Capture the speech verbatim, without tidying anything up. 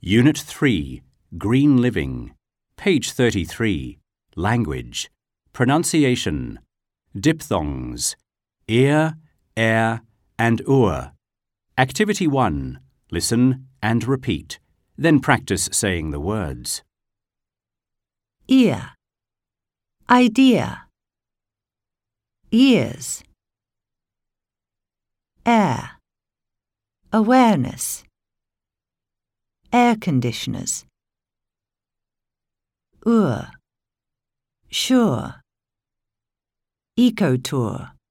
Unit three, Green Living. Page thirty-three. Language. Pronunciation. Diphthongs. Ear, air, and ur. Activity one. Listen and repeat. Then practice saying the words. Ear, idea, ears, air, awareness, air conditioners, ur, sure, eco-tour.